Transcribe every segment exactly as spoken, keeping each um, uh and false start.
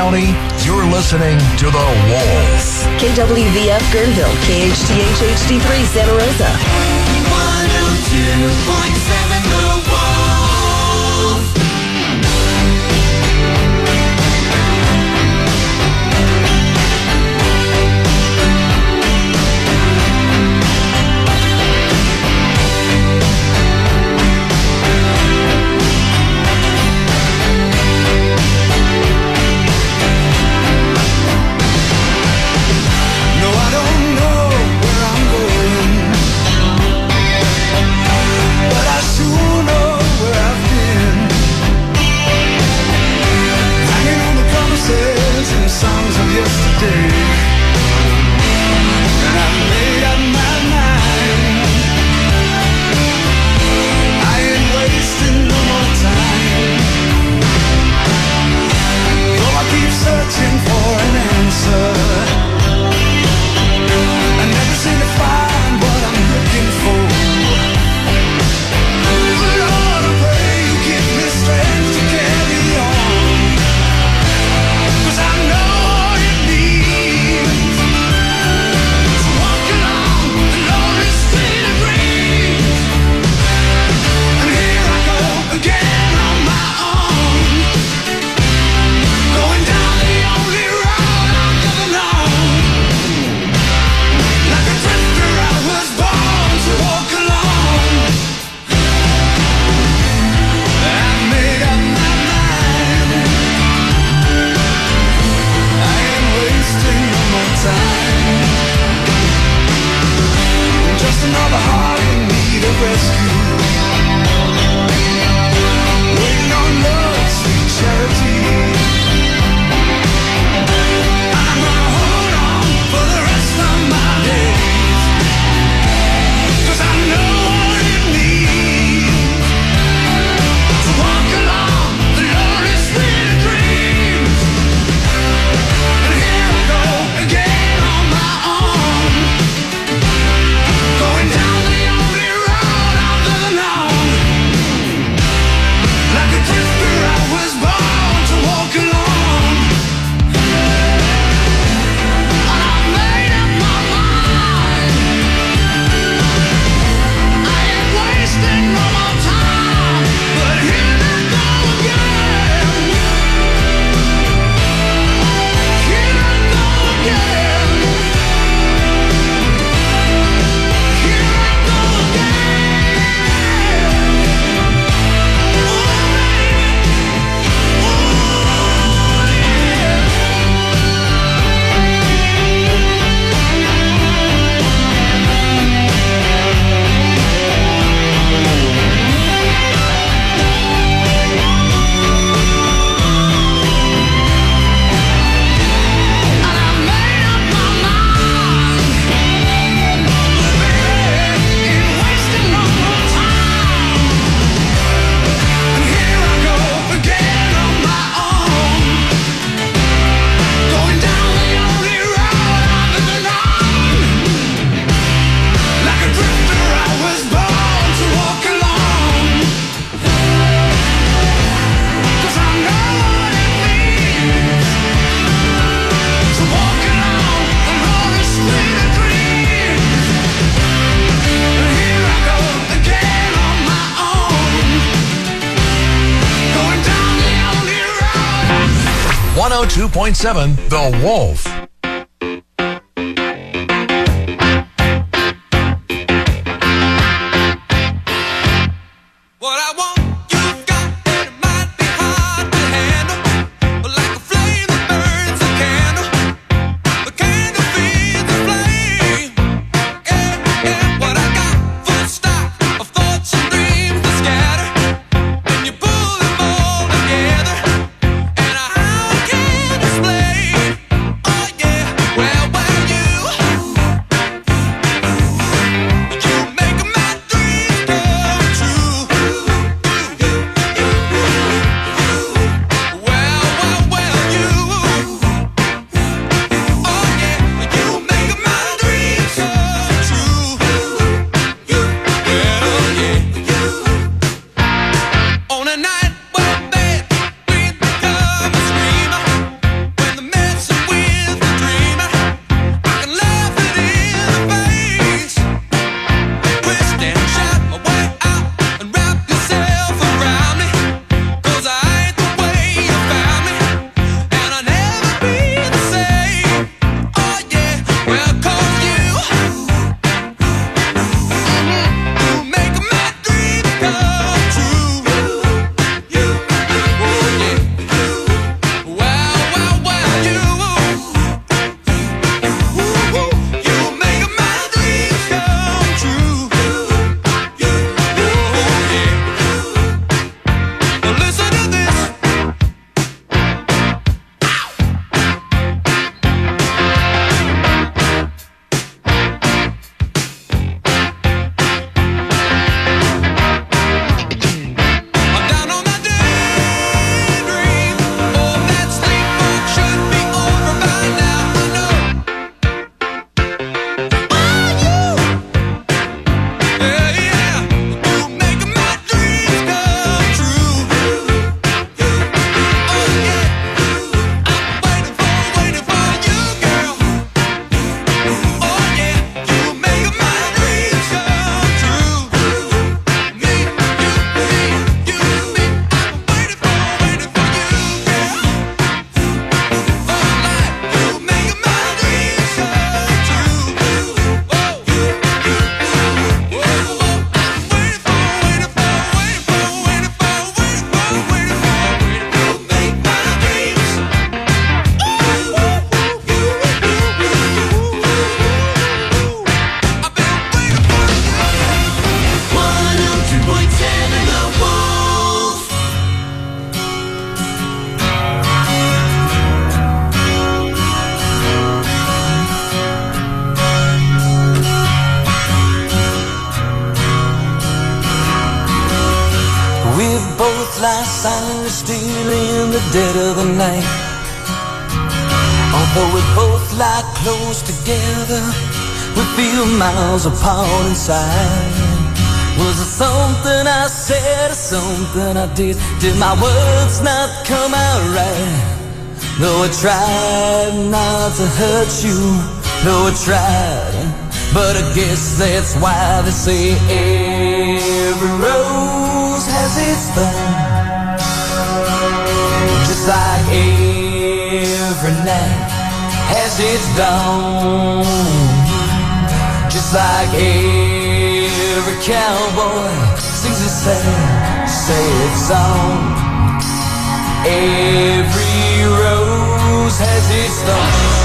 County, you're listening to The Wolf. K W V F Guerneville, K H T H H D three Santa Rosa. one oh two point seven The Wolf. one oh two point seven The Wolf. Oh lie silently still in the dead of the night. Although we both lie close together, we feel miles apart inside. Was it something I said or something I did? Did my words not come out right? Though I tried not to hurt you, though I tried, but I guess that's why they say every rose has its thorn. Just like every night has its dawn. Just like every cowboy sings a sad, sad song. Every rose has its thorn.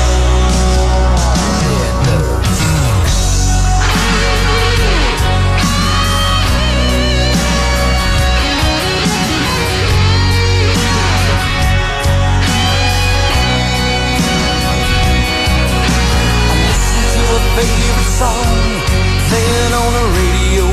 Favorite song playing on the radio,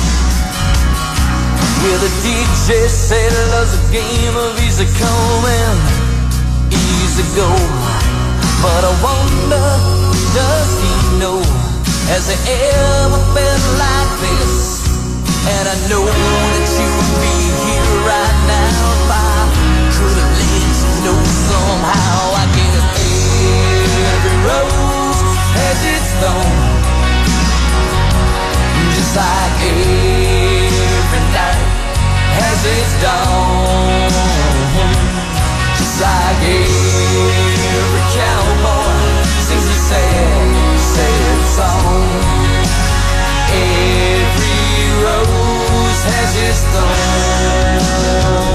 where the D J said love's a game of easy come and easy go. But I wonder, does he know, has he ever been like this? And I know that you would be here right now if I could have let you know somehow. I guess every rose has its thorn, just like every night has its dawn. Just like every cowboy sings a sad, sad song. Every rose has its thorn.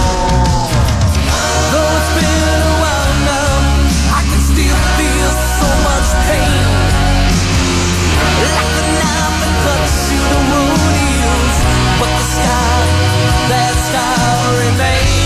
Though it's been a while now, I can still feel so much pain. Like a knife that cuts through the wound heals, but the scar, that scar remains.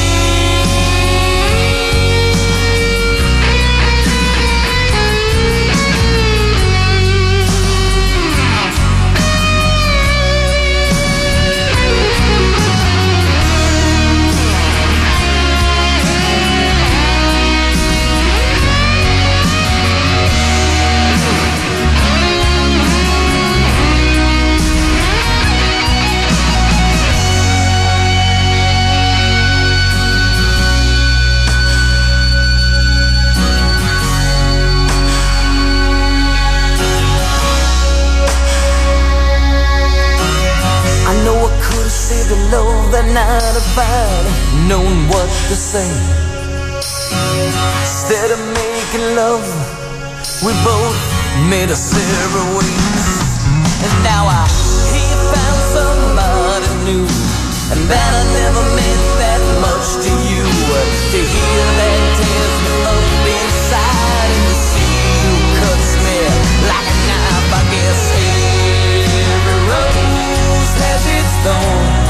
That night if I'd known what to say. Instead of making love, we both made us separate ways. And now I hear you found somebody new, and that I never meant that much to you. To hear that tears me up inside, and to see you cuts me like a knife. I guess every rose has its thorn.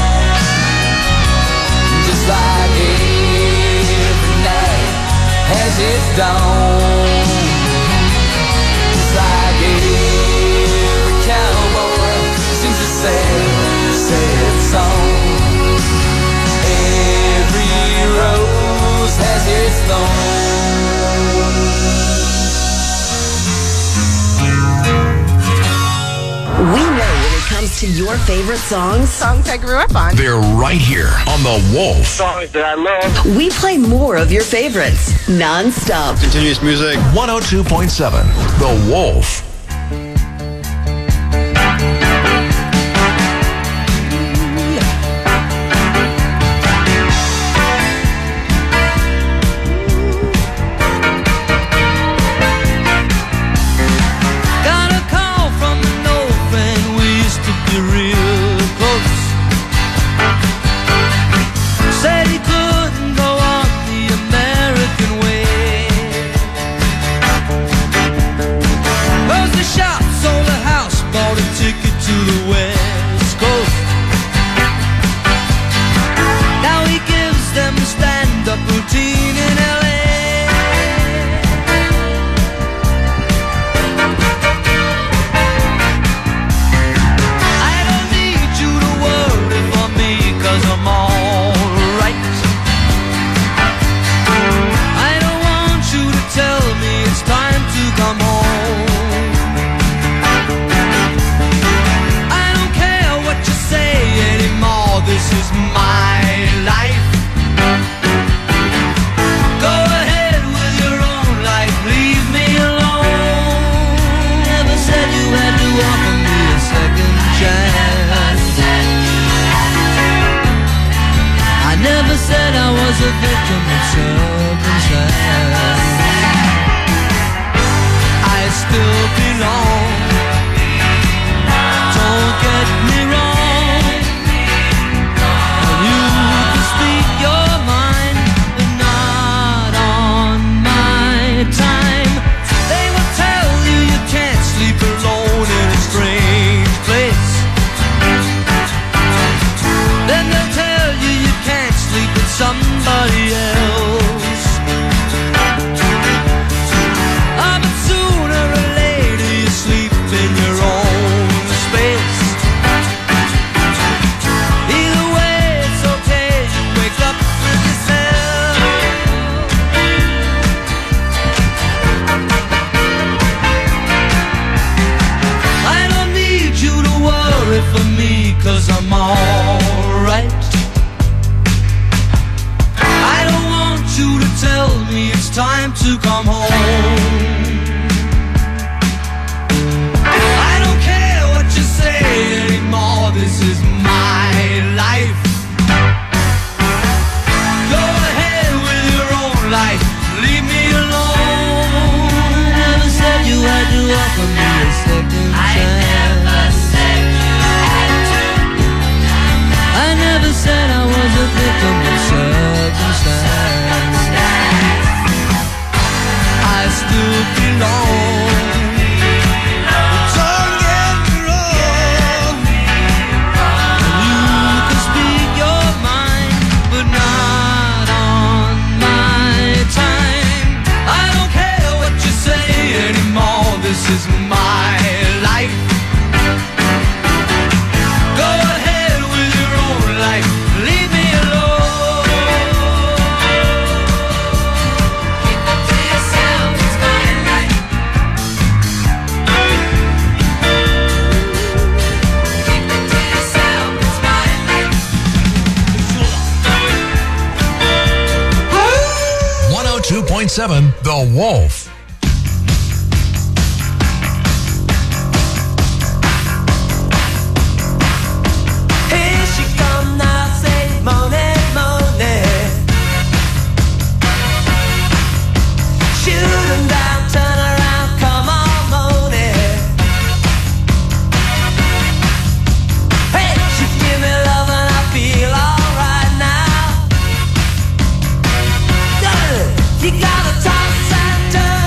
Just like every night has its dawn. Just like every cowboy sings a sad, sad song. Every rose has its thorn. We know when it comes to your favorite songs. Songs I grew up on. They're right here on The Wolf. Songs that I love. We play more of your favorites, non-stop. Continuous music. one oh two point seven The Wolf. Those This is my life. Go ahead with your own life. Leave me alone. Keep it to yourself. It's my life. Keep it to yourself. It's my life. one oh two point seven The Wolf. Here she come now, say Monet, Monet. Shoot 'em down, turn around, come on, Monet. Hey, she give me love and I feel alright now. You gotta toss and turn.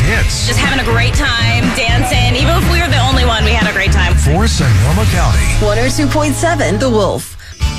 hits. Just having a great time, dancing. Even if we were the only one, we had a great time. For Sonoma County. one oh two point seven The Wolf.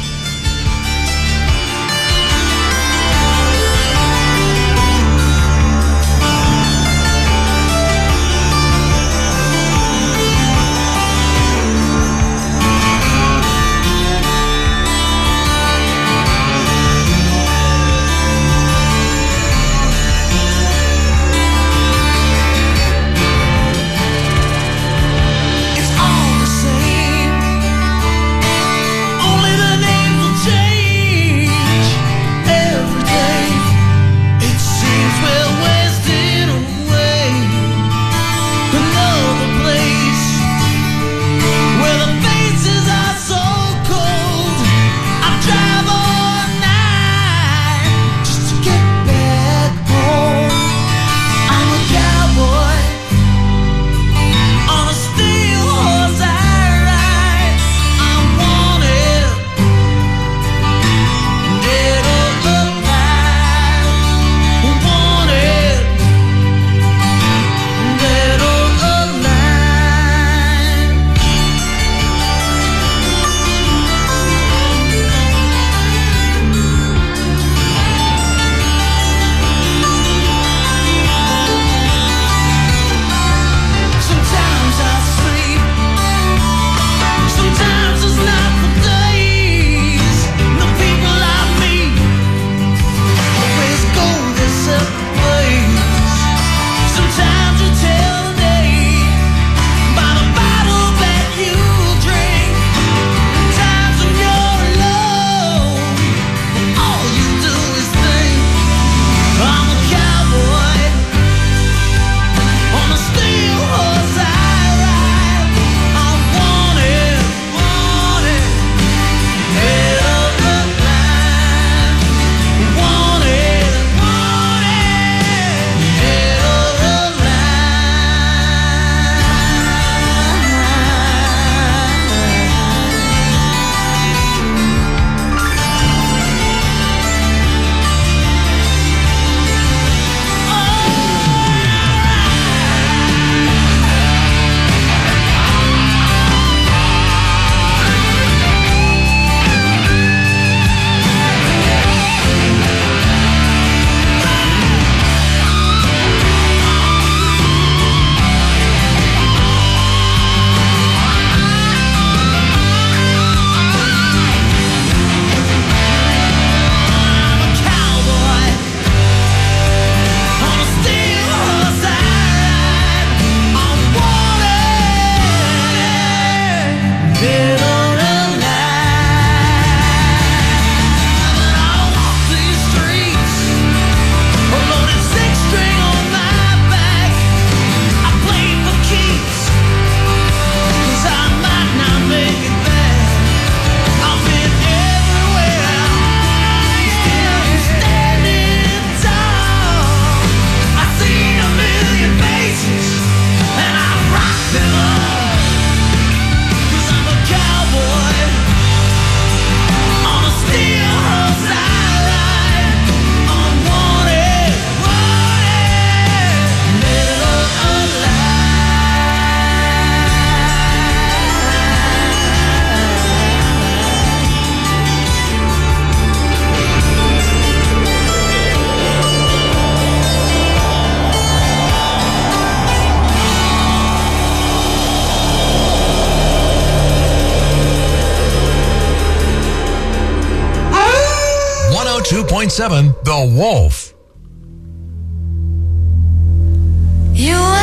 two point seven The Wolf. You